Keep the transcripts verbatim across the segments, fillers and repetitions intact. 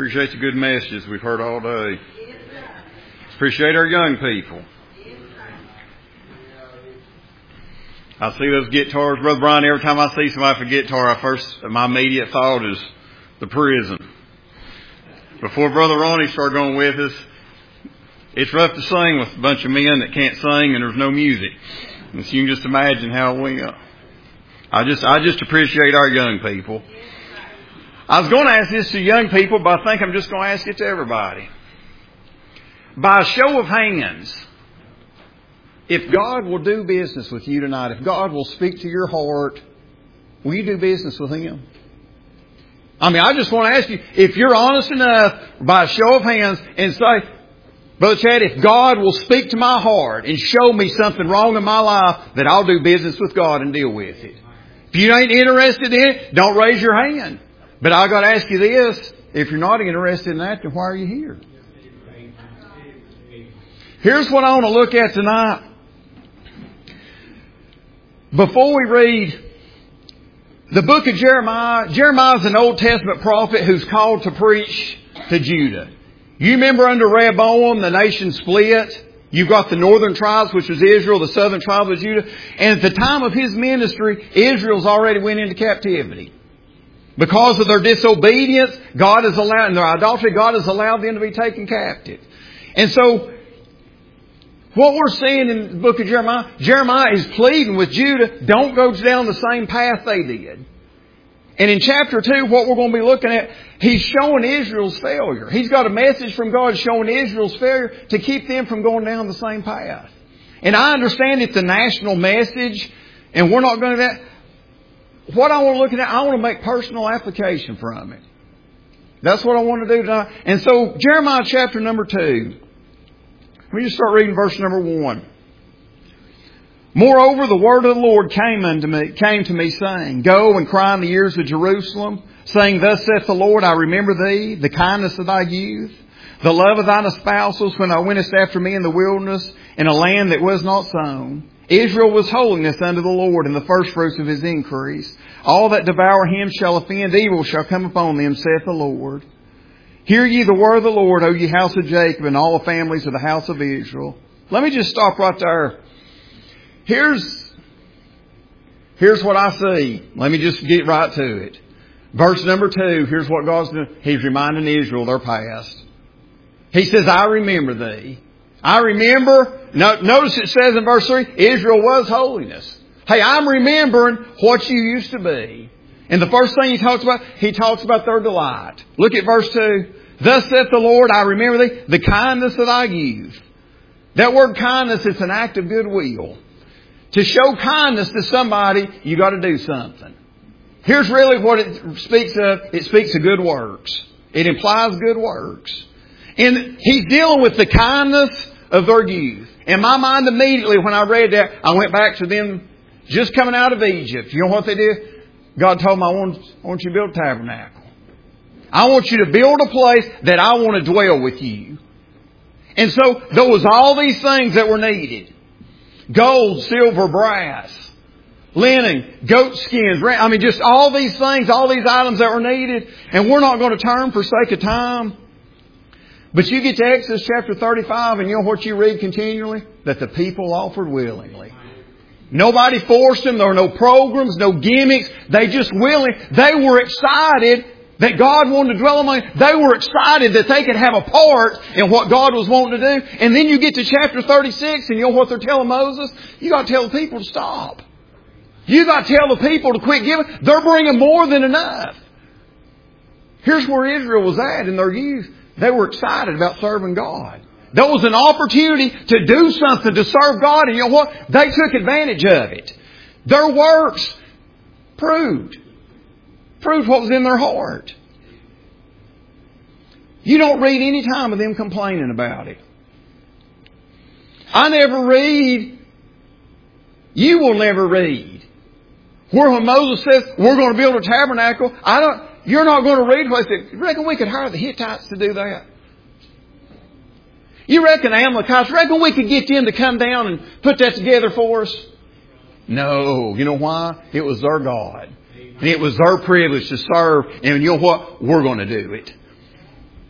Appreciate the good messages we've heard all day. Appreciate our young people. I see those guitars, Brother Brian. Every time I see somebody with a guitar, I first my immediate thought is the prison. Before Brother Ronnie started going with us, it's rough to sing with a bunch of men that can't sing and there's no music. And so you can just imagine how we. Uh, I just I just appreciate our young people. I was going to ask this to young people, but I think I'm just going to ask it to everybody. By a show of hands, if God will do business with you tonight, if God will speak to your heart, will you do business with Him? I mean, I just want to ask you, if you're honest enough, by a show of hands, and say, Brother Chad, if God will speak to my heart and show me something wrong in my life, that I'll do business with God and deal with it. If you ain't interested in it, don't raise your hand. But I got to ask you this, if you're not interested in that, then why are you here? Here's what I want to look at tonight. Before we read the book of Jeremiah, Jeremiah is an Old Testament prophet who's called to preach to Judah. You remember under Rehoboam, the nation split. You've got the northern tribes, which was Israel, the southern tribe was Judah. And at the time of his ministry, Israel's already went into captivity. Because of their disobedience, God has allowed, and their idolatry, God has allowed them to be taken captive. And so, what we're seeing in the book of Jeremiah, Jeremiah is pleading with Judah, don't go down the same path they did. And in chapter two, what we're going to be looking at, he's showing Israel's failure. He's got a message from God showing Israel's failure to keep them from going down the same path. And I understand it's a national message, and we're not going to do that. What I want to look at, I want to make personal application from it. That's what I want to do tonight. And so, Jeremiah chapter number two. Let me just start reading verse number one. Moreover, the word of the Lord came unto me, came to me, saying, Go and cry in the ears of Jerusalem, saying, Thus saith the Lord, I remember thee, the kindness of thy youth, the love of thine espousals, when thou wentest after me in the wilderness, in a land that was not sown. Israel was holiness unto the Lord, and the firstfruits of His increase. All that devour Him shall offend, evil shall come upon them, saith the Lord. Hear ye the word of the Lord, O ye house of Jacob, and all the families of the house of Israel. Let me just stop right there. Here's, here's what I see. Let me just get right to it. Verse number two, here's what God's doing. He's reminding Israel their past. He says, I remember thee. I remember, notice it says in verse three, Israel was holiness. Hey, I'm remembering what you used to be. And the first thing he talks about, he talks about their delight. Look at verse two. Thus saith the Lord, I remember thee, the kindness of thy youth. That word kindness, it's an act of goodwill. To show kindness to somebody, you got to do something. Here's really what it speaks of. It speaks of good works. It implies good works. And he's dealing with the kindness of their youth. In my mind immediately when I read that, I went back to them just coming out of Egypt. You know what they did? God told them, I want, I want you to build a tabernacle. I want you to build a place that I want to dwell with you. And so there was all these things that were needed. Gold, silver, brass, linen, goat skins. I mean, just all these things, all these items that were needed. And we're not going to turn for sake of time. But you get to Exodus chapter thirty-five and you know what you read continually? That the people offered willingly. Nobody forced them. There were no programs, no gimmicks. They just willingly. They were excited that God wanted to dwell among them. They were excited that they could have a part in what God was wanting to do. And then you get to chapter thirty-six and you know what they're telling Moses? You got to tell the people to stop. You got to tell the people to quit giving. They're bringing more than enough. Here's where Israel was at in their youth. They were excited about serving God. There was an opportunity to do something to serve God. And you know what? They took advantage of it. Their works proved. Proved what was in their heart. You don't read any time of them complaining about it. I never read. You will never read. Where when Moses says, we're going to build a tabernacle, I don't, you're not going to read what he said. You reckon we could hire the Hittites to do that? You reckon the Amalekites, reckon we could get them to come down and put that together for us? No. You know why? It was their God. And it was their privilege to serve. And you know what? We're going to do it.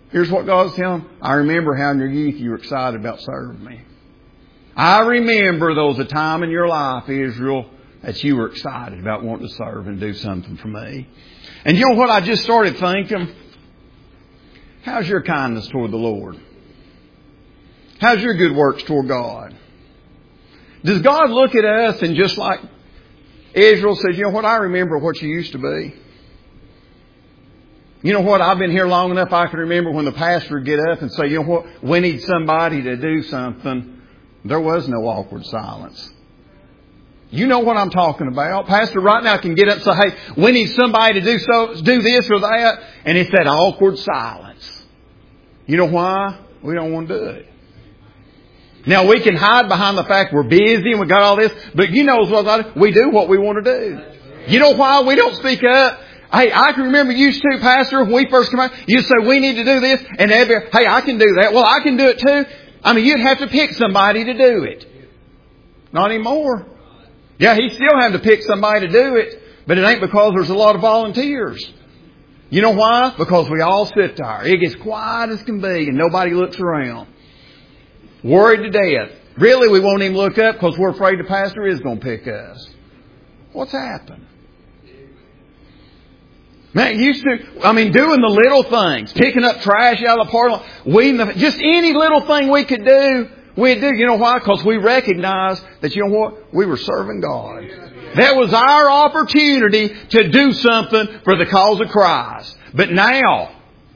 Here's what God's telling them. I remember how in your youth you were excited about serving me. I remember there was a time in your life, Israel, that you were excited about wanting to serve and do something for me. And you know what I just started thinking? How's your kindness toward the Lord? How's your good works toward God? Does God look at us and just like Israel says, you know what, I remember what you used to be. You know what, I've been here long enough I can remember when the pastor would get up and say, you know what, we need somebody to do something. There was no awkward silence. You know what I'm talking about. Pastor right now can get up and say, hey, we need somebody to do so, do this or that. And it's that awkward silence. You know why? We don't want to do it. Now we can hide behind the fact we're busy and we got all this, but you know what we do what we want to do. You know why we don't speak up? Hey, I can remember you too, Pastor, when we first came out, you say we need to do this, and they'd be, hey, I can do that. Well, I can do it too. I mean, you'd have to pick somebody to do it. Not anymore. Yeah, he still have to pick somebody to do it, but it ain't because there's a lot of volunteers. You know why? Because we all sit there. It gets quiet as can be, and nobody looks around. Worried to death. Really, we won't even look up because we're afraid the pastor is going to pick us. What's happened? Man, used to, I mean, doing the little things, picking up trash out of the parking lot, weeding the, just any little thing we could do, we'd do. You know why? Because we recognized that, you know what? We were serving God. That was our opportunity to do something for the cause of Christ. But now,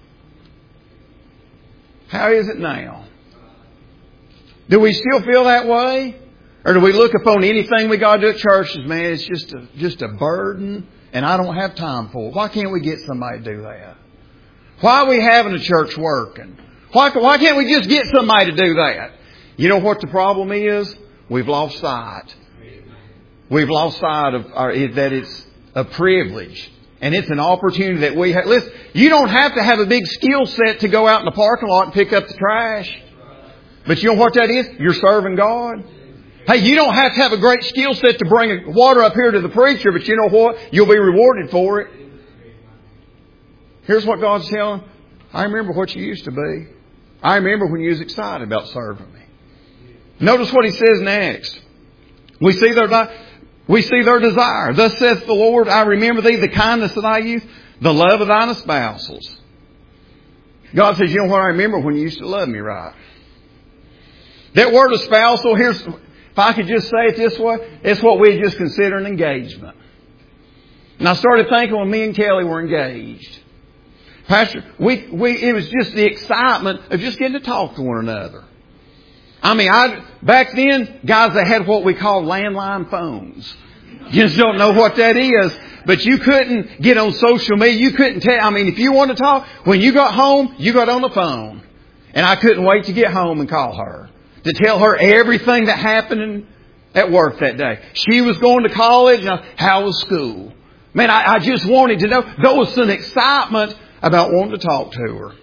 how is it now? Do we still feel that way? Or do we look upon anything we got to do at church as, man, it's just a, just a burden and I don't have time for it. Why can't we get somebody to do that? Why are we having a church working? Why, why can't we just get somebody to do that? You know what the problem is? We've lost sight. We've lost sight of our, that it's a privilege. And it's an opportunity that we have. Listen, you don't have to have a big skill set to go out in the parking lot and pick up the trash. But you know what that is? You're serving God. Hey, you don't have to have a great skill set to bring water up here to the preacher, but you know what? You'll be rewarded for it. Here's what God's telling. I remember what you used to be. I remember when you was excited about serving me. Notice what He says next. We see their, we see their desire. Thus saith the Lord, I remember thee, the kindness of thy youth, the love of thine espousals. God says, you know what? I remember when you used to love me, right? That word espousal, here's, if I could just say it this way, it's what we just consider an engagement. And I started thinking when me and Kelly were engaged. Pastor, we, we, it was just the excitement of just getting to talk to one another. I mean, I, back then, guys, they had what we call landline phones. You just don't know what that is. But you couldn't get on social media. You couldn't tell. I mean, if you wanted to talk, when you got home, you got on the phone. And I couldn't wait to get home and call her. To tell her everything that happened at work that day. She was going to college. And I, how was school? Man, I, I just wanted to know. There was some excitement about wanting to talk to her.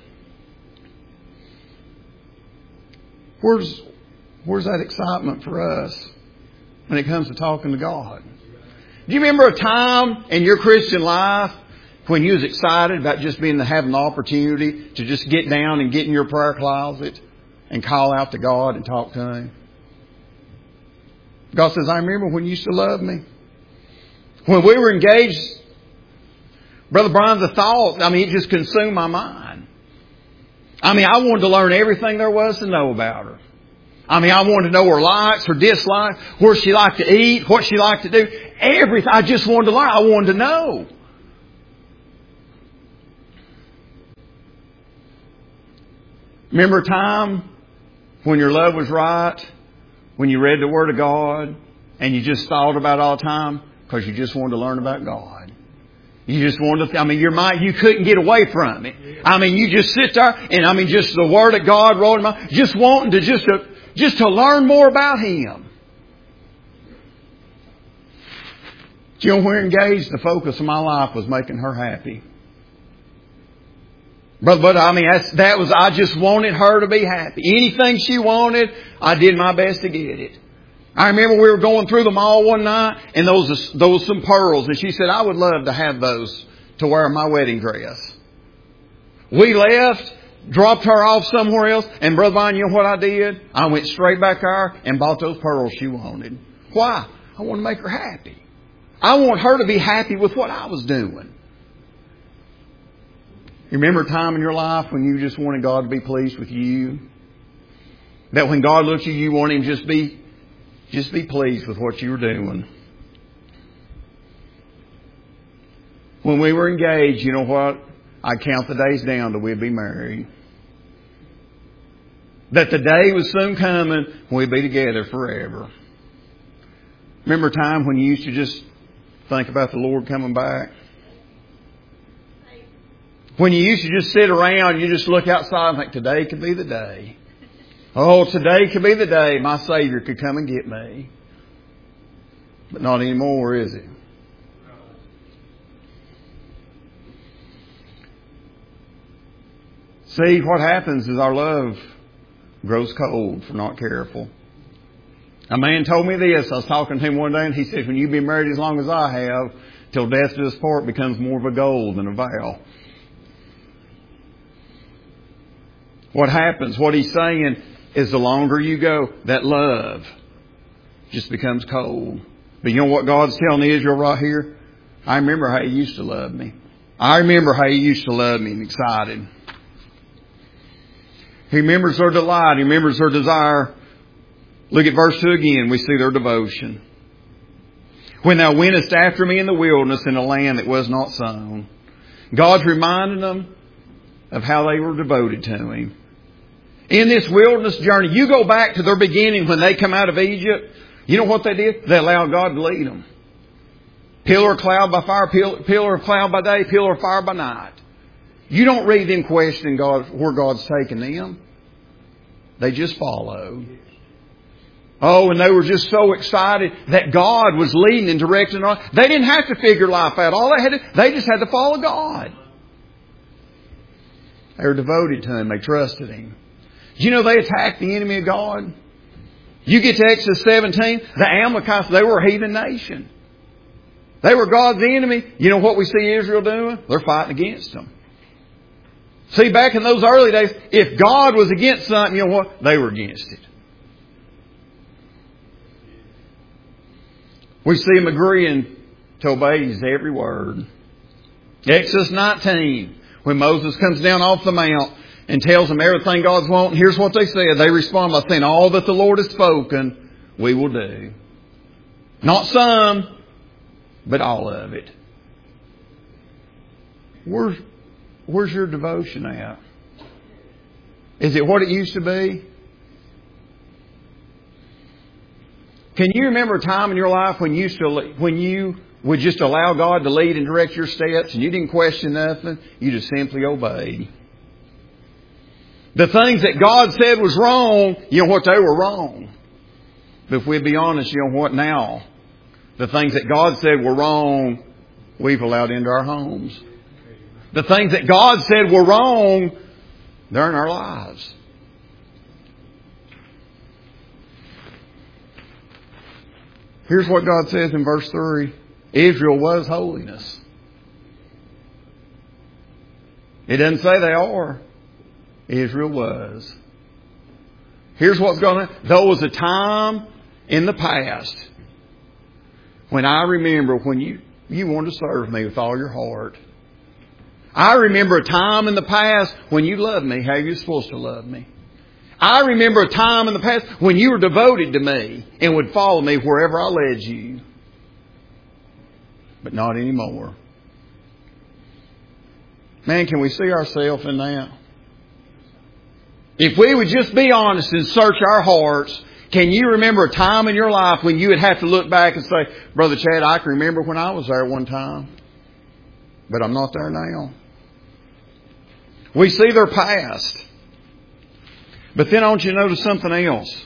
Where's, where's that excitement for us when it comes to talking to God? Do you remember a time in your Christian life when you was excited about just being having the opportunity to just get down and get in your prayer closet and call out to God and talk to Him? God says, I remember when you used to love me. When we were engaged, Brother Brian, the thought, I mean, it just consumed my mind. I mean, I wanted to learn everything there was to know about her. I mean, I wanted to know her likes, her dislikes, where she liked to eat, what she liked to do. Everything. I just wanted to learn. I wanted to know. Remember a time when your love was right, when you read the Word of God, and you just thought about it all the time because you just wanted to learn about God. You just wanted to, I mean, your mind, you couldn't get away from it. I mean, you just sit there and I mean, just the Word of God rolling around, just wanting to just to, just to learn more about Him. Do you know, when we were engaged, the focus of my life was making her happy. But, but I mean, that's, that was, I just wanted her to be happy. Anything she wanted, I did my best to get it. I remember we were going through the mall one night and those, those some pearls. And she said, I would love to have those to wear my wedding dress. We left dropped her off somewhere else. And Brother Vine, you know what I did? I went straight back there and bought those pearls she wanted. Why? I want to make her happy. I want her to be happy with what I was doing. You remember a time in your life when you just wanted God to be pleased with you? That when God looked at you, you wanted Him to just be, just be pleased with what you were doing. When we were engaged, you know what? I'd count the days down till we'd be married. That the day was soon coming when we'd be together forever. Remember a time when you used to just think about the Lord coming back? When you used to just sit around and you just look outside and think, today could be the day. Oh, today could be the day my Savior could come and get me. But not anymore, is it? See, what happens is our love grows cold if we're not careful. A man told me this. I was talking to him one day and he said, when you've been married as long as I have, till death do us part becomes more of a goal than a vow. What happens, what he's saying is the longer you go, that love just becomes cold. But you know what God's telling Israel right here? I remember how He used to love me. I remember how He used to love me and excited. He remembers their delight. He remembers their desire. Look at verse two again. We see their devotion. When thou wentest after me in the wilderness in a land that was not sown. God's reminding them of how they were devoted to Him. In this wilderness journey, you go back to their beginning when they come out of Egypt. You know what they did? They allowed God to lead them. Pillar of cloud by fire, pillar of cloud by day, pillar of fire by night. You don't read them questioning God, where God's taking them. They just followed. Oh, and they were just so excited that God was leading and directing them. They didn't have to figure life out. All they had to, they just had to follow God. They were devoted to Him. They trusted Him. Do you know they attacked the enemy of God? You get to Exodus seventeen, the Amalekites, they were a heathen nation. They were God's enemy. You know what we see Israel doing? They're fighting against them. See, back in those early days, if God was against something, you know what? They were against it. We see them agreeing to obey His every word. Exodus nineteen, when Moses comes down off the mount and tells them everything God's wanting, here's what they said. They respond by saying, all that the Lord has spoken, we will do. Not some, but all of it. Where's, where's your devotion at? Is it what it used to be? Can you remember a time in your life when you, used to, when you would just allow God to lead and direct your steps and you didn't question nothing? You just simply obeyed. The things that God said was wrong, you know what? They were wrong. But if we'd be honest, you know what now? The things that God said were wrong, we've allowed into our homes. The things that God said were wrong, they're in our lives. Here's what God says in verse three. Israel was holiness. It doesn't say they are. Israel was. Here's what's going on. There was a time in the past when I remember when you, you wanted to serve me with all your heart. I remember a time in the past when you loved me how you're supposed to love me. I remember a time in the past when you were devoted to me and would follow me wherever I led you. But not anymore. Man, can we see ourselves in that? If we would just be honest and search our hearts, can you remember a time in your life when you would have to look back and say, Brother Chad, I can remember when I was there one time, but I'm not there now. We see their past. But then I want you to notice something else.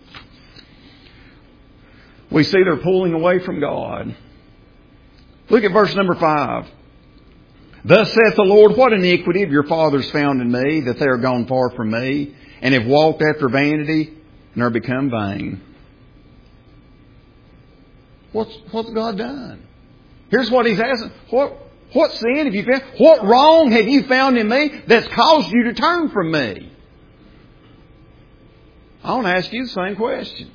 We see they're pulling away from God. Look at verse number five. Thus saith the Lord, what iniquity have your fathers found in me, that they are gone far from me, and have walked after vanity, and are become vain. What's, what's God done? Here's what He's asking. What, What sin have you found? What wrong have you found in me that's caused you to turn from me? I want to ask you the same question.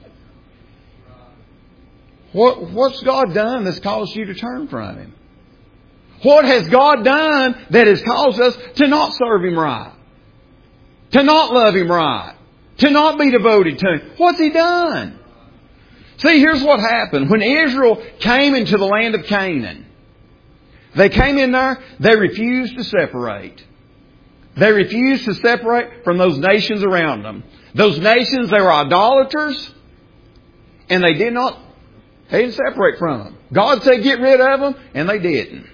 What, what's God done that's caused you to turn from Him? What has God done that has caused us to not serve Him right? To not love Him right? To not be devoted to Him? What's He done? See, here's what happened. When Israel came into the land of Canaan, they came in there, they refused to separate. They refused to separate from those nations around them. Those nations, they were idolaters, and they did not, they didn't separate from them. God said get rid of them, and they didn't.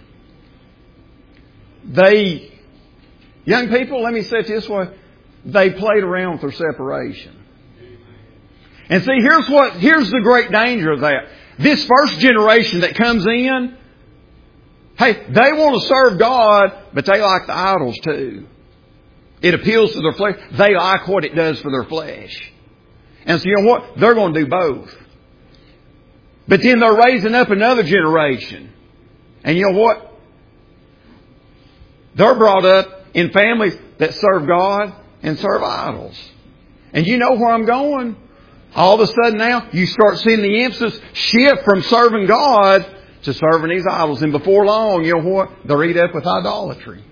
They, young people, let me say it this way, they played around with their separation. And see, here's what, here's the great danger of that. This first generation that comes in, hey, they want to serve God, but they like the idols too. It appeals to their flesh. They like what it does for their flesh. And so you know what? They're going to do both. But then they're raising up another generation. And you know what? They're brought up in families that serve God and serve idols. And you know where I'm going? All of a sudden now, you start seeing the emphasis shift from serving God to serving these idols. And before long, you know what? They're eat up with idolatry.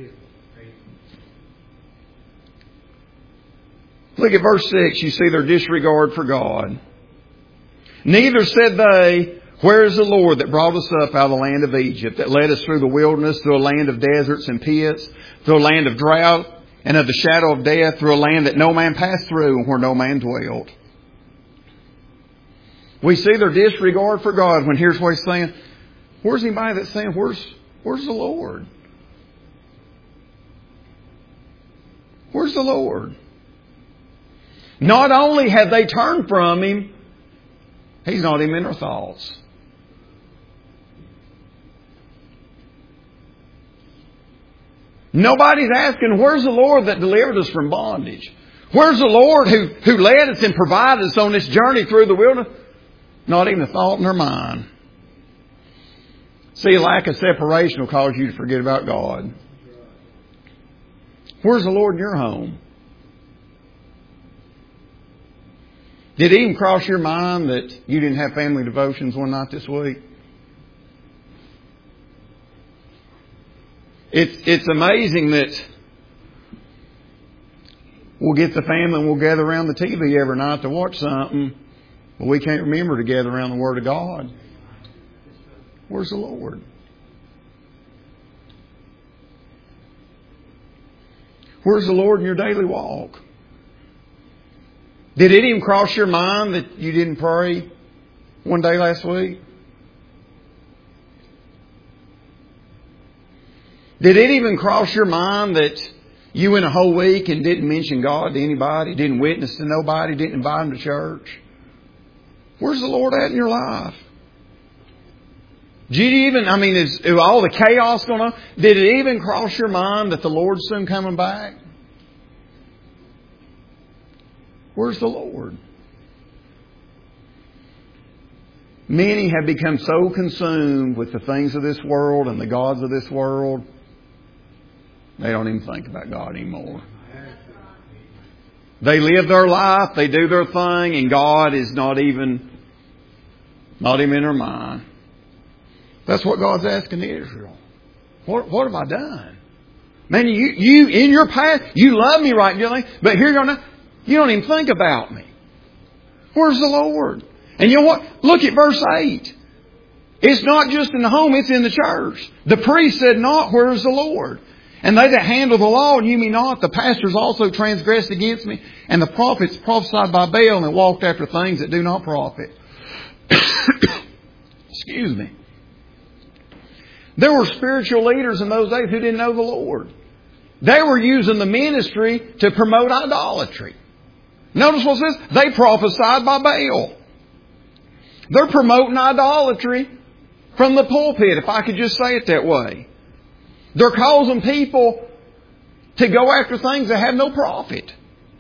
Look at verse six. You see their disregard for God. Neither said they, where is the Lord that brought us up out of the land of Egypt, that led us through the wilderness, through a land of deserts and pits, through a land of drought and of the shadow of death, through a land that no man passed through and where no man dwelt. We see their disregard for God when here's what He's saying. Where's anybody that's saying, where's, where's the Lord? Where's the Lord? Not only have they turned from Him, He's not even in their thoughts. Nobody's asking, where's the Lord that delivered us from bondage? Where's the Lord who, who led us and provided us on this journey through the wilderness? Not even a thought in their mind. See, lack of separation will cause you to forget about God. Where's the Lord in your home? Did it even cross your mind that you didn't have family devotions one night this week? It's, it's amazing that we'll get the family and we'll gather around the T V every night to watch something, but we can't remember to gather around the Word of God. Where's the Lord? Where's the Lord in your daily walk? Did it even cross your mind that you didn't pray one day last week? Did it even cross your mind that you went a whole week and didn't mention God to anybody, didn't witness to nobody, didn't invite them to church? Where's the Lord at in your life? Did you even, I mean, is, is all the chaos going on? Did it even cross your mind that the Lord's soon coming back? Where's the Lord? Many have become so consumed with the things of this world and the gods of this world, they don't even think about God anymore. They live their life, they do their thing, and God is not even, not even in their mind. That's what God's asking Israel. What, what have I done? Man, you, you, in your past, you love me right, but here you're not, you don't even think about me. Where's the Lord? And you know what? Look at verse eight. It's not just in the home, it's in the church. The priest said not, where's the Lord? And they that handle the law knew me not. The pastors also transgressed against me. And the prophets prophesied by Baal and walked after things that do not profit. Excuse me. There were spiritual leaders in those days who didn't know the Lord. They were using the ministry to promote idolatry. Notice what it says. They prophesied by Baal. They're promoting idolatry from the pulpit, if I could just say it that way. They're causing people to go after things that have no profit.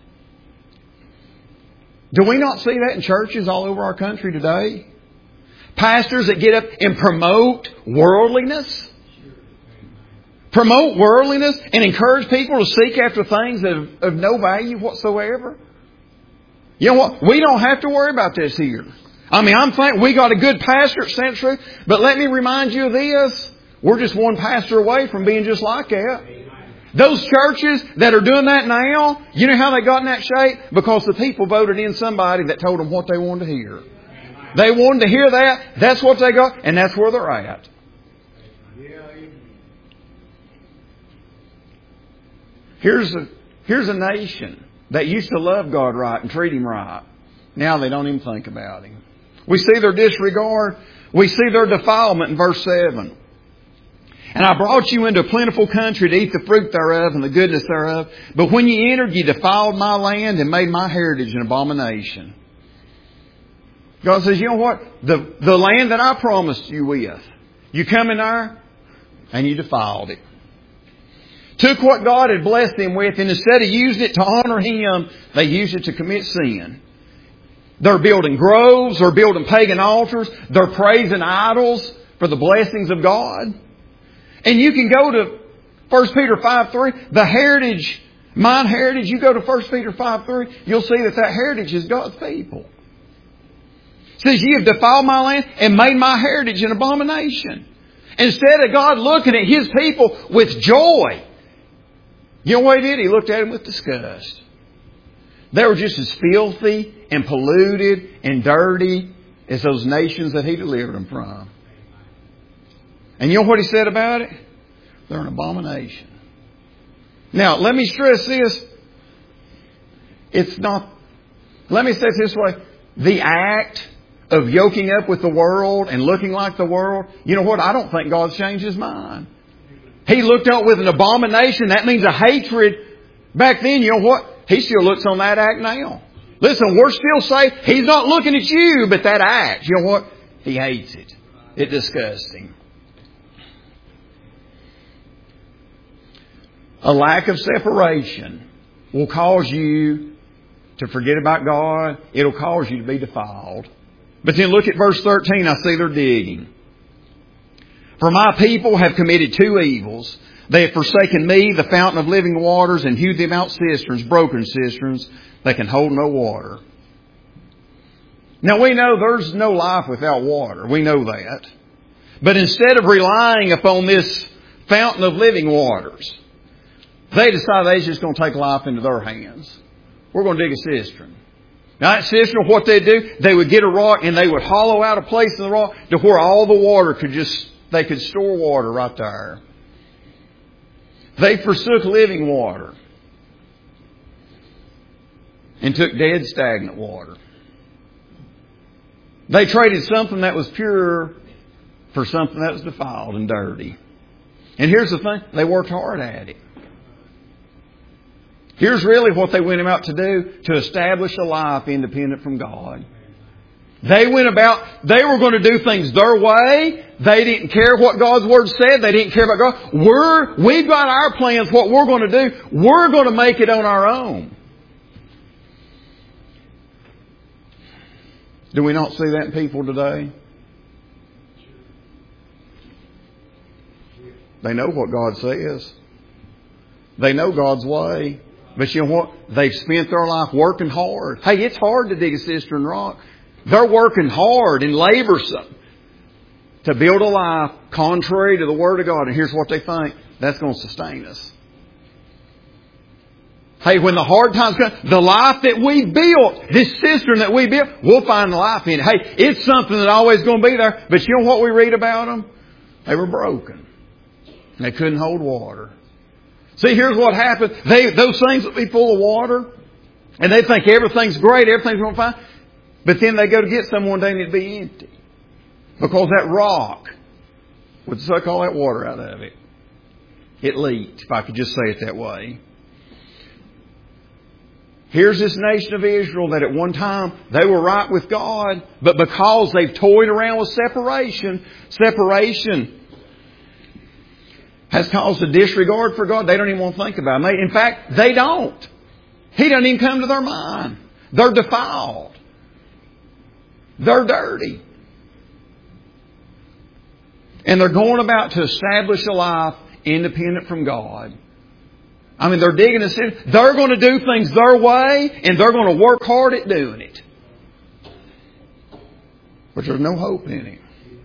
Do we not see that in churches all over our country today? Pastors that get up and promote worldliness. promote worldliness, and encourage people to seek after things of, of no value whatsoever? You know what? We don't have to worry about this here. I mean, I'm thinking we got a good pastor at Century, but let me remind you of this. We're just one pastor away from being just like that. Those churches that are doing that now, you know how they got in that shape? Because the people voted in somebody that told them what they wanted to hear. They wanted to hear that. That's what they got, and that's where they're at. Here's a, here's a nation that used to love God right and treat Him right. Now they don't even think about Him. We see their disregard. We see their defilement in verse seven. And I brought you into a plentiful country to eat the fruit thereof and the goodness thereof. But when ye entered, ye defiled my land and made my heritage an abomination. God says, you know what? The, the land that I promised you with, you come in there and you defiled it. Took what God had blessed them with, and instead of using it to honor Him, they used it to commit sin. They're building groves. They're building pagan altars. They're praising idols for the blessings of God. And you can go to First Peter five three. The heritage, mine heritage, you go to First Peter five three, you'll see that that heritage is God's people. It says, ye have defiled my land and made my heritage an abomination. Instead of God looking at His people with joy, you know what He did? He looked at them with disgust. They were just as filthy and polluted and dirty as those nations that He delivered them from. And you know what He said about it? They're an abomination. Now, let me stress this. It's not, let me say it this way. The act of yoking up with the world and looking like the world, you know what? I don't think God's changed His mind. He looked out with an abomination. That means a hatred. Back then, you know what? He still looks on that act now. Listen, we're still saved. He's not looking at you, but that act, you know what? He hates it. It disgusts Him. A lack of separation will cause you to forget about God. It'll cause you to be defiled. But then look at verse thirteen. I see they're digging. For my people have committed two evils. They have forsaken me, the fountain of living waters, and hewed them out cisterns, broken cisterns, that can hold no water. Now we know there's no life without water. We know that. But instead of relying upon this fountain of living waters, they decided they're just going to take life into their hands. We're going to dig a cistern. Now that cistern, what they'd do, they would get a rock and they would hollow out a place in the rock to where all the water could just, they could store water right there. They forsook living water and took dead, stagnant water. They traded something that was pure for something that was defiled and dirty. And here's the thing, they worked hard at it. Here's really what they went about to do, to establish a life independent from God. They went about, they were going to do things their way. They didn't care what God's Word said. They didn't care about God. We're, we've got our plans, what we're going to do. We're going to make it on our own. Do we not see that in people today? They know what God says. They know God's way. But you know what? They've spent their life working hard. Hey, it's hard to dig a cistern rock. They're working hard and laborsome to build a life contrary to the Word of God. And here's what they think. That's going to sustain us. Hey, when the hard times come, the life that we built, this cistern that we built, we'll find life in it. Hey, it's something that's always going to be there. But you know what we read about them? They were broken. They couldn't hold water. See, here's what happened. They, those things will be full of water, and they think everything's great, everything's going to be fine. But then they go to get some one day and it'd be empty. Because that rock would suck all that water out of it. It leaked, if I could just say it that way. Here's this nation of Israel that at one time they were right with God, but because they've toyed around with separation, separation has caused a disregard for God. They don't even want to think about it. In fact, they don't. He doesn't even come to their mind. They're defiled. They're dirty. And they're going about to establish a life independent from God. I mean, they're digging a sin. They're going to do things their way, and they're going to work hard at doing it. But there's no hope in it.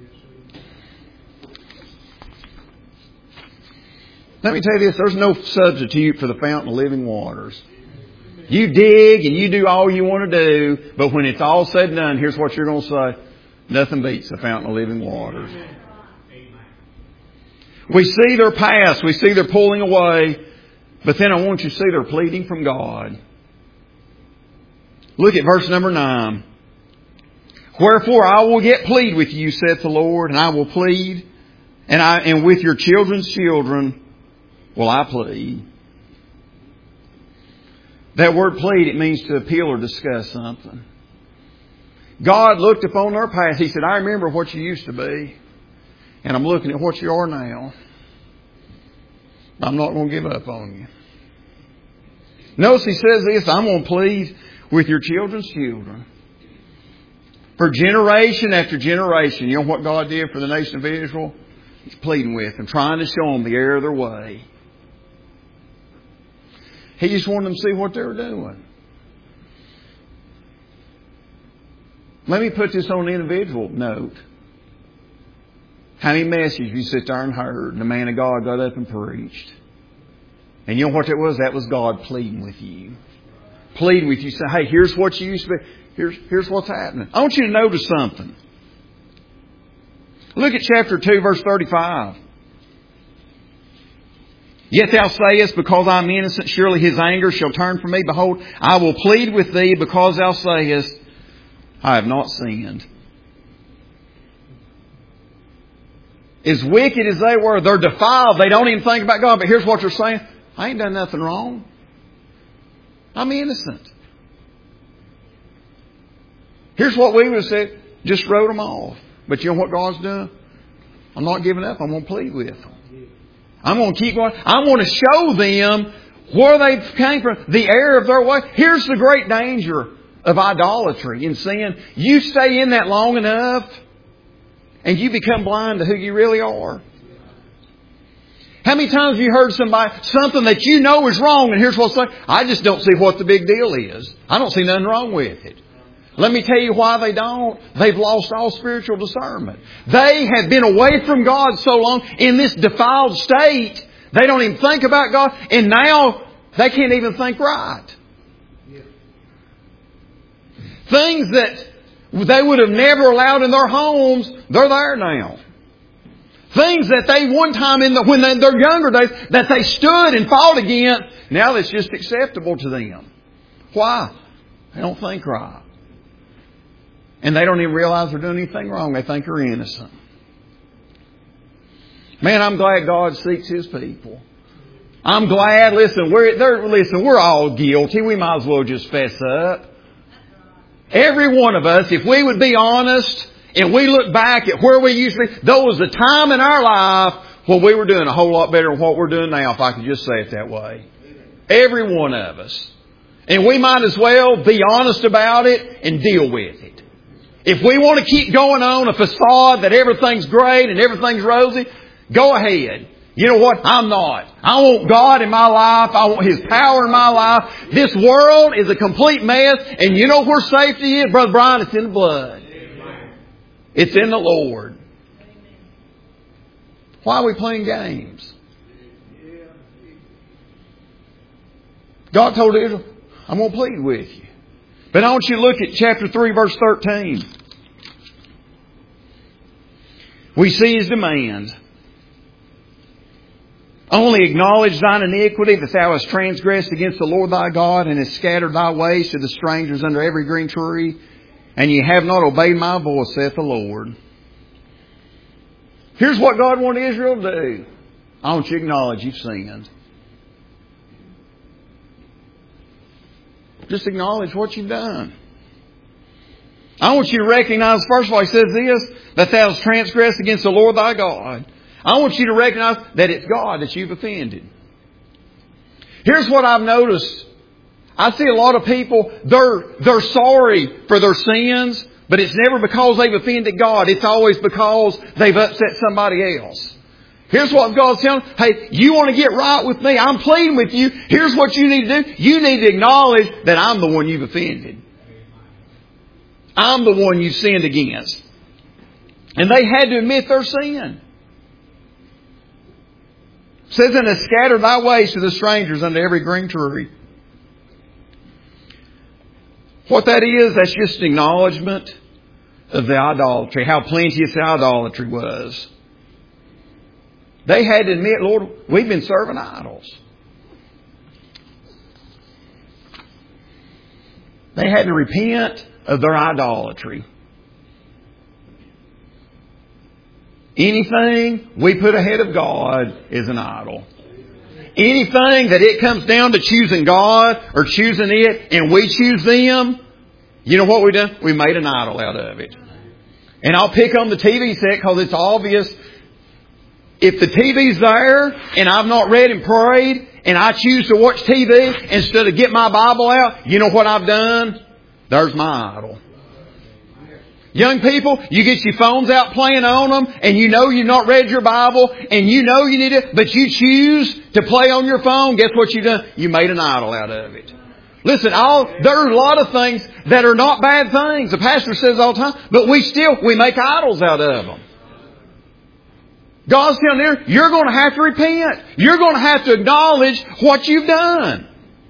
Let me tell you this, there's no substitute for the fountain of living waters. You dig and you do all you want to do, but when it's all said and done, here's what you're going to say. Nothing beats the fountain of living waters. We see their past, we see they're pulling away, but then I want you to see they're pleading from God. Look at verse number nine. Wherefore I will yet plead with you, saith the Lord, and I will plead, and I and with your children's children will I plead. That word plead, it means to appeal or discuss something. God looked upon their past. He said, I remember what you used to be. And I'm looking at what you are now. I'm not going to give up on you. Notice He says this, I'm going to plead with your children's children. For generation after generation, you know what God did for the nation of Israel? He's pleading with them, trying to show them the error of their way. He just wanted them to see what they were doing. Let me put this on an individual note. How many messages you sit there and heard, and the man of God got up and preached? And you know what that was? That was God pleading with you. Pleading with you. Say, hey, here's what you used to be. Here's, here's what's happening. I want you to notice something. Look at chapter two, verse thirty-five. Yet thou sayest, because I am innocent, surely His anger shall turn from me. Behold, I will plead with thee, because thou sayest, I have not sinned. As wicked as they were, they're defiled. They don't even think about God. But here's what they're saying. I ain't done nothing wrong. I'm innocent. Here's what we would have said. Just wrote them off. But you know what God's done? I'm not giving up. I'm going to plead with them. I'm going to keep going. I want to show them where they came from, the error of their way. Here's the great danger of idolatry and sin. You stay in that long enough and you become blind to who you really are. How many times have you heard somebody, something that you know is wrong, and here's what's like, I just don't see what the big deal is. I don't see nothing wrong with it. Let me tell you why they don't. They've lost all spiritual discernment. They have been away from God so long in this defiled state, they don't even think about God, and now they can't even think right. Yeah. Things that they would have never allowed in their homes, they're there now. Things that they one time in the, when they, their younger days, that they stood and fought against, now that's just acceptable to them. Why? They don't think right. And they don't even realize they're doing anything wrong. They think they're innocent. Man, I'm glad God seeks His people. I'm glad, listen, we're, they're, listen, we're all guilty. We might as well just fess up. Every one of us, if we would be honest and we look back at where we used to be, there was a time in our life when we were doing a whole lot better than what we're doing now, if I could just say it that way. Every one of us. And we might as well be honest about it and deal with it. If we want to keep going on a facade that everything's great and everything's rosy, go ahead. You know what? I'm not. I want God in my life. I want His power in my life. This world is a complete mess. And you know where safety is? Brother Brian, it's in the blood. It's in the Lord. Why are we playing games? God told Israel, I'm going to plead with you. But I want you to look at chapter three, verse thirteen. We see His demand. Only acknowledge thine iniquity, that thou hast transgressed against the Lord thy God, and hast scattered thy ways to the strangers under every green tree, and ye have not obeyed my voice, saith the Lord. Here's what God wanted Israel to do. I want you to acknowledge you've sinned. Just acknowledge what you've done. I want you to recognize, first of all, He says this, that thou hast transgressed against the Lord thy God. I want you to recognize that it's God that you've offended. Here's what I've noticed. I see a lot of people, they're, they're sorry for their sins, but it's never because they've offended God. It's always because they've upset somebody else. Here's what God's telling them. Hey, you want to get right with me? I'm pleading with you. Here's what you need to do. You need to acknowledge that I'm the one you've offended. I'm the one you've sinned against. And they had to admit their sin. It says, and has scattered thy ways to the strangers under every green tree. What that is, that's just an acknowledgement of the idolatry, how plenteous the idolatry was. They had to admit, Lord, we've been serving idols. They had to repent of their idolatry. Anything we put ahead of God is an idol. Anything that it comes down to choosing God or choosing it and we choose them, you know what we done? We made an idol out of it. And I'll pick on the T V set because it's obvious. If the T V's there and I've not read and prayed and I choose to watch T V instead of get my Bible out, you know what I've done? There's my idol. Young people, you get your phones out playing on them and you know you've not read your Bible and you know you need it, but you choose to play on your phone. Guess what you've done? You made an idol out of it. Listen, all, there are a lot of things that are not bad things. The pastor says all the time, but we still, we make idols out of them. God's telling you, you're going to have to repent. You're going to have to acknowledge what you've done.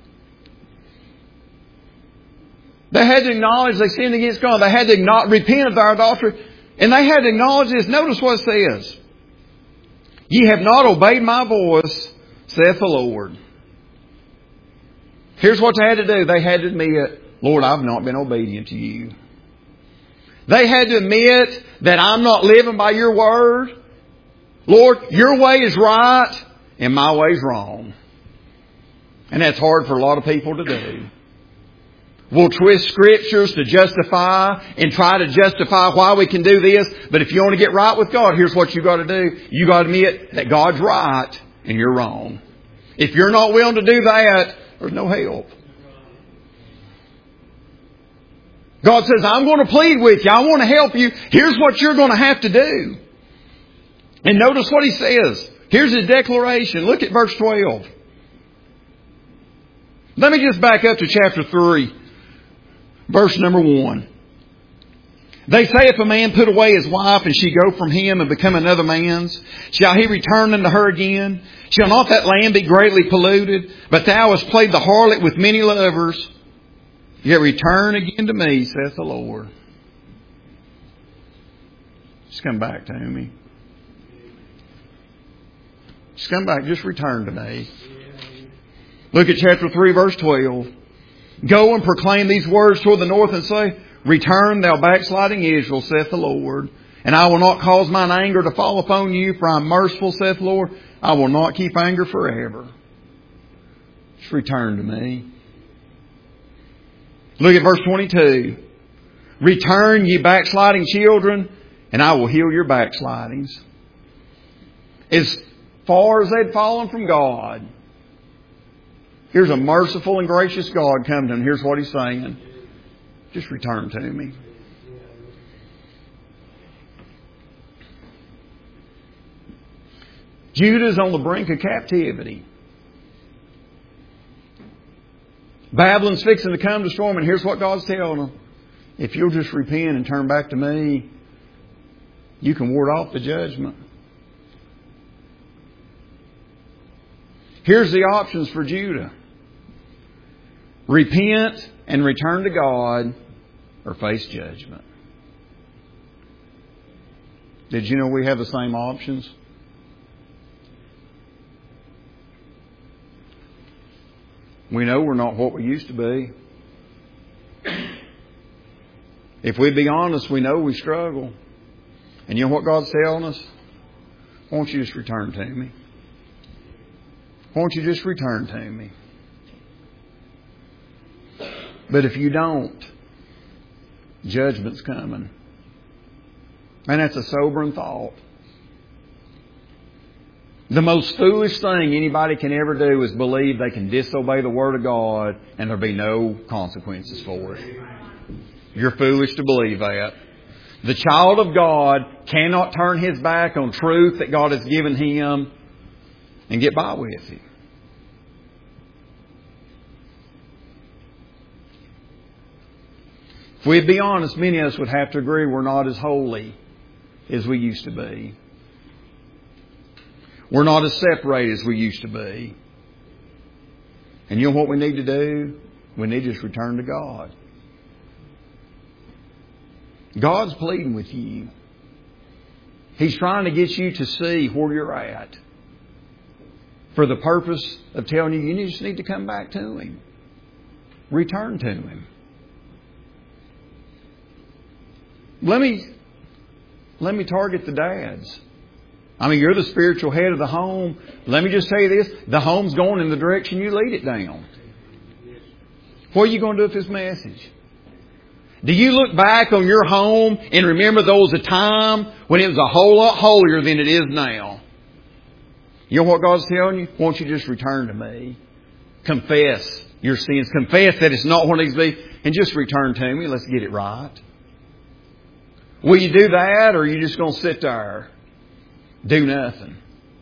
They had to acknowledge they sinned against God. They had to repent of their idolatry. And they had to acknowledge this. Notice what it says. Ye have not obeyed my voice, saith the Lord. Here's what they had to do. They had to admit, Lord, I've not been obedient to you. They had to admit that I'm not living by your word. Lord, your way is right and my way is wrong. And that's hard for a lot of people to do. We'll twist scriptures to justify and try to justify why we can do this. But if you want to get right with God, here's what you got to do. You got to admit that God's right and you're wrong. If you're not willing to do that, there's no help. God says, I'm going to plead with you. I want to help you. Here's what you're going to have to do. And notice what He says. Here's His declaration. Look at verse twelve. Let me just back up to chapter three. Verse number one. They say, if a man put away his wife and she go from him and become another man's, shall he return unto her again? Shall not that land be greatly polluted? But thou hast played the harlot with many lovers. Yet return again to me, saith the Lord. Just come back to me. Just come back. Just return to me. Look at chapter three, verse twelve. Go and proclaim these words toward the north and say, return, thou backsliding Israel, saith the Lord. And I will not cause mine anger to fall upon you, for I am merciful, saith the Lord. I will not keep anger forever. Just return to me. Look at verse twenty-two. Return, ye backsliding children, and I will heal your backslidings. As far as they'd fallen from God, here's a merciful and gracious God come to them. Here's what He's saying. Just return to me. Judah's on the brink of captivity. Babylon's fixing to come to storm, and here's what God's telling them. If you'll just repent and turn back to me, you can ward off the judgment. Here's the options for Judah. Repent and return to God, or face judgment. Did you know we have the same options? We know we're not what we used to be. If we'd be honest, we know we struggle. And you know what God's telling us? Won't you just return to me? Won't you just return to me? But if you don't, judgment's coming. And that's a sobering thought. The most foolish thing anybody can ever do is believe they can disobey the Word of God and there'll be no consequences for it. You're foolish to believe that. The child of God cannot turn his back on truth that God has given him and get by with it. If we'd be honest, many of us would have to agree we're not as holy as we used to be. We're not as separated as we used to be. And you know what we need to do? We need to just return to God. God's pleading with you. He's trying to get you to see where you're at, for the purpose of telling you you just need to come back to Him. Return to Him. Let me, let me target the dads. I mean, you're the spiritual head of the home. Let me just tell you this. The home's going in the direction you lead it down. What are you going to do with this message? Do you look back on your home and remember there was a time when it was a whole lot holier than it is now? You know what God's telling you? Won't you just return to me? Confess your sins. Confess that it's not what it needs to be. And just return to me. Let's get it right. Will you do that, or are you just going to sit there? Do nothing.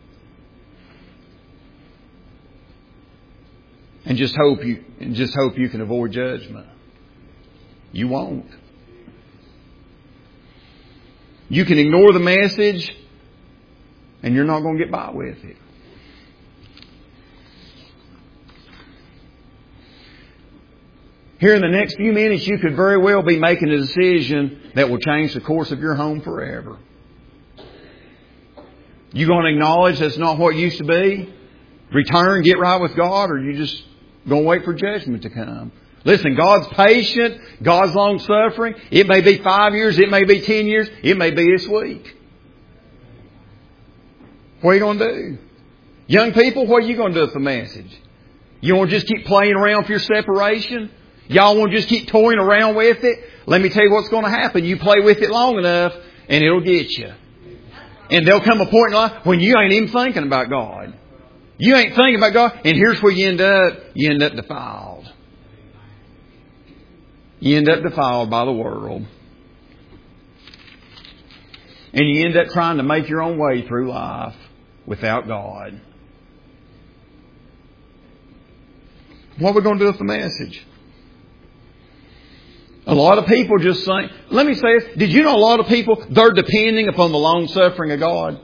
And just hope you and just hope you can avoid judgment. You won't. You can ignore the message and you're not going to get by with it. Here in the next few minutes, you could very well be making a decision that will change the course of your home forever. You going to acknowledge that's not what it used to be? Return, get right with God, or you just going to wait for judgment to come? Listen, God's patient. God's long-suffering. It may be five years. It may be ten years. It may be this week. What are you going to do? Young people, what are you going to do with the message? You want to just keep playing around for your separation? Y'all want to just keep toying around with it? Let me tell you what's going to happen. You play with it long enough and it'll get you. And there'll come a point in life when you ain't even thinking about God. You ain't thinking about God. And here's where you end up. You end up defiled. You end up defiled by the world. And you end up trying to make your own way through life without God. What are we going to do with the message? A lot of people just think, let me say this, did you know a lot of people, they're depending upon the long suffering of God?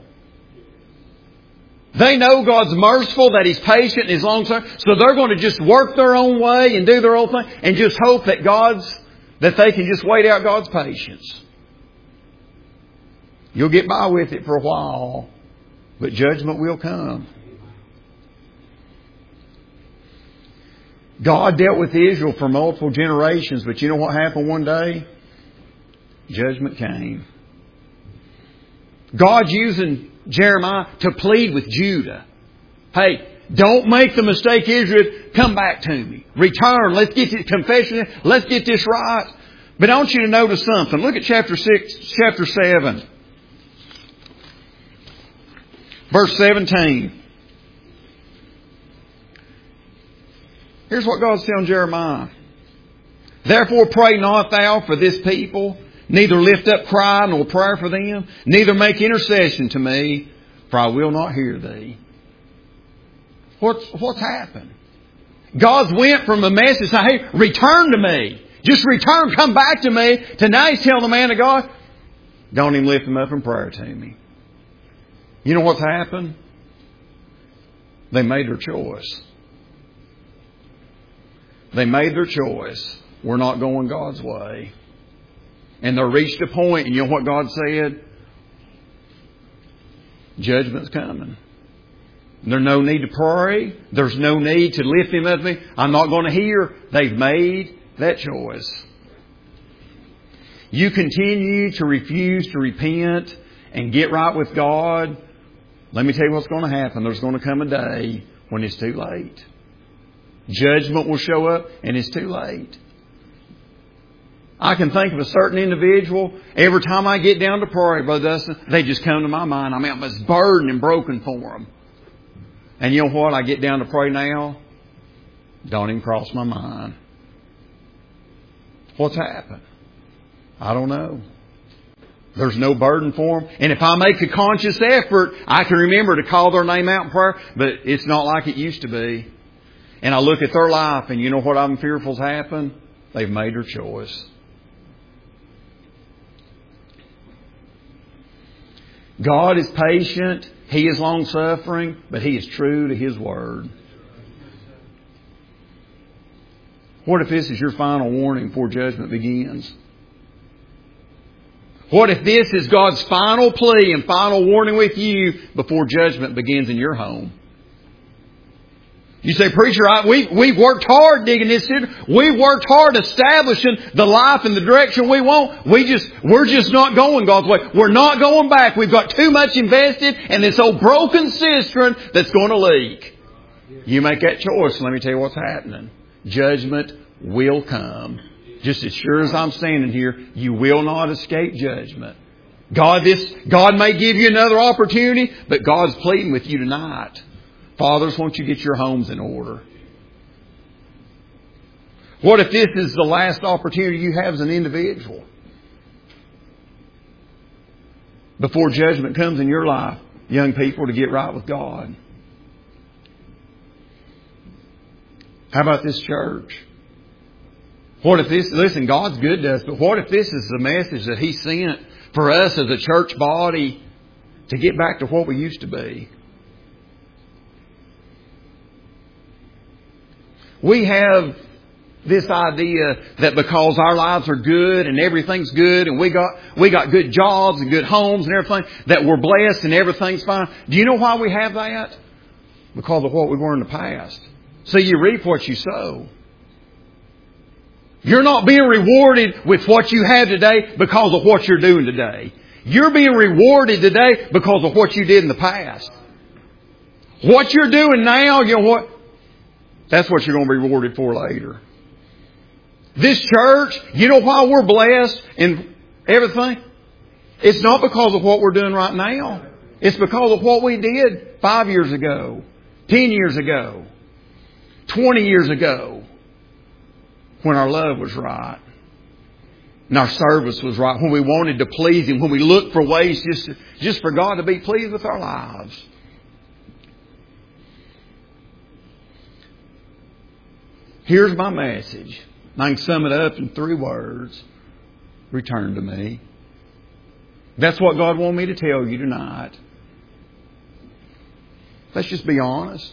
They know God's merciful, that He's patient and He's long suffering, so they're going to just work their own way and do their own thing and just hope that God's, that they can just wait out God's patience. You'll get by with it for a while, but judgment will come. God dealt with Israel for multiple generations, but you know what happened one day? Judgment came. God's using Jeremiah to plead with Judah. Hey, don't make the mistake, Israel. Come back to me. Return. Let's get this confession. Let's get this right. But I want you to notice something. Look at chapter six, chapter seven. Verse seventeen. Here's what God's telling Jeremiah. Therefore pray not thou for this people, neither lift up cry nor prayer for them, neither make intercession to me, for I will not hear thee. What's, what's happened? God's went from a message saying, hey, return to me. Just return, come back to me. To now He's telling the man of God, don't even lift him up in prayer to me. You know what's happened? They made their choice. They made their choice. We're not going God's way. And they reached a point, and you know what God said? Judgment's coming. There's no need to pray. There's no need to lift him up. I'm not going to hear. They've made that choice. You continue to refuse to repent and get right with God. Let me tell you what's going to happen. There's going to come a day when it's too late. Judgment will show up and it's too late. I can think of a certain individual. Every time I get down to pray, Brother Dustin, they just come to my mind. I mean, I'm just burdened and broken for them. And you know what? I get down to pray now. Don't even cross my mind. What's happened? I don't know. There's no burden for them. And if I make a conscious effort, I can remember to call their name out in prayer, but it's not like it used to be. And I look at their life, and you know what I'm fearful's happened? They've made their choice. God is patient. He is long-suffering, but He is true to His Word. What if this is your final warning before judgment begins? What if this is God's final plea and final warning with you before judgment begins in your home? You say, preacher, I, we, we've worked hard digging this in. We've worked hard establishing the life and the direction we want. We just, we're just not going God's way. We're not going back. We've got too much invested in this old broken cistern that's going to leak. You make that choice, and let me tell you what's happening. Judgment will come. Just as sure as I'm standing here, you will not escape judgment. God, this, God may give you another opportunity, but God's pleading with you tonight. Fathers, won't you get your homes in order? What if this is the last opportunity you have as an individual? Before judgment comes in your life, young people, to get right with God. How about this church? What if this, listen, God's good to us, but what if this is the message that He sent for us as a church body to get back to what we used to be? We have this idea that because our lives are good and everything's good and we got, we got good jobs and good homes and everything, that we're blessed and everything's fine. Do you know why we have that? Because of what we were in the past. So you reap what you sow. You're not being rewarded with what you have today because of what you're doing today. You're being rewarded today because of what you did in the past. What you're doing now, you know what? That's what you're going to be rewarded for later. This church, you know why we're blessed and everything? It's not because of what we're doing right now. It's because of what we did five years ago, ten years ago, twenty years ago, when our love was right and our service was right, when we wanted to please Him, when we looked for ways just, to, just for God to be pleased with our lives. Here's my message. I can sum it up in three words. Return to me. That's what God wanted me to tell you tonight. Let's just be honest.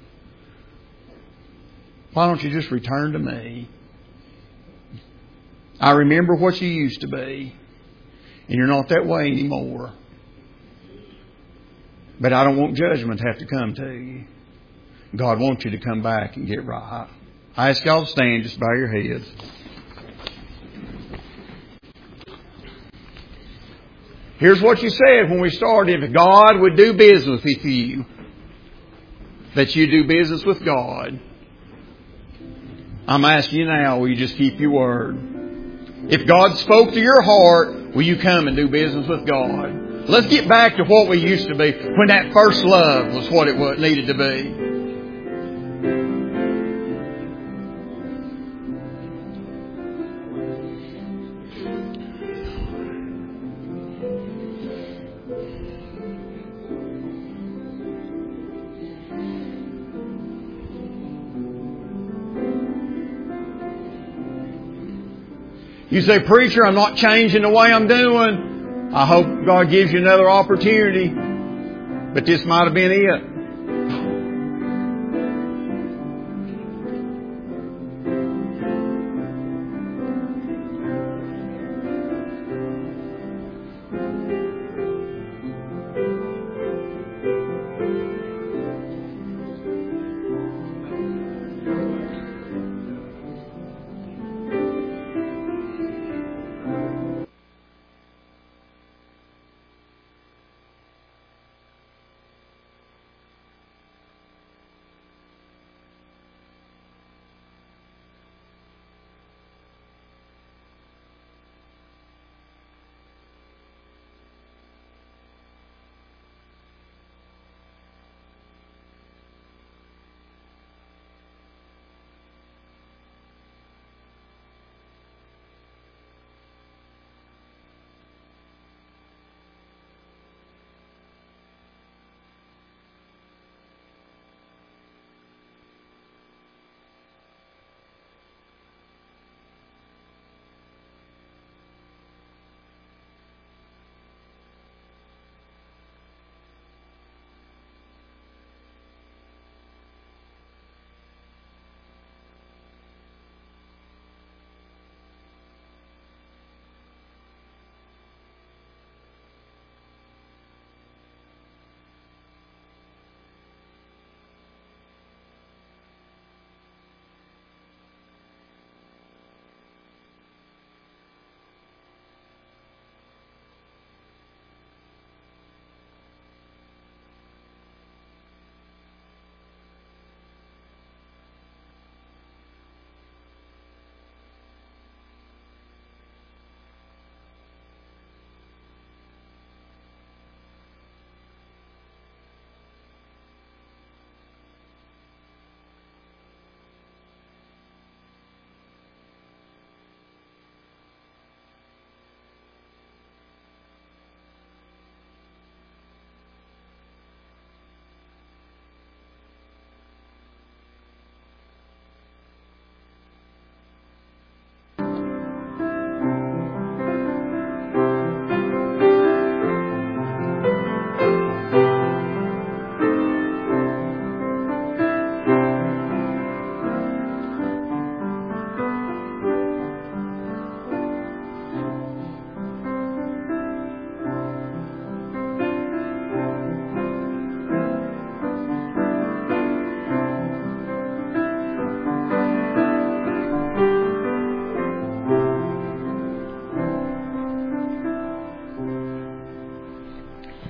Why don't you just return to me? I remember what you used to be, and you're not that way anymore. But I don't want judgment to have to come to you. God wants you to come back and get right. I ask y'all to stand, just bow your heads. Here's what you said when we started. If God would do business with you, that you do business with God. I'm asking you now, will you just keep your word? If God spoke to your heart, will you come and do business with God? Let's get back to what we used to be, when that first love was what it needed to be. You say, preacher, I'm not changing the way I'm doing. I hope God gives you another opportunity. But this might have been it.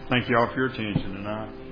Thank you all for your attention tonight.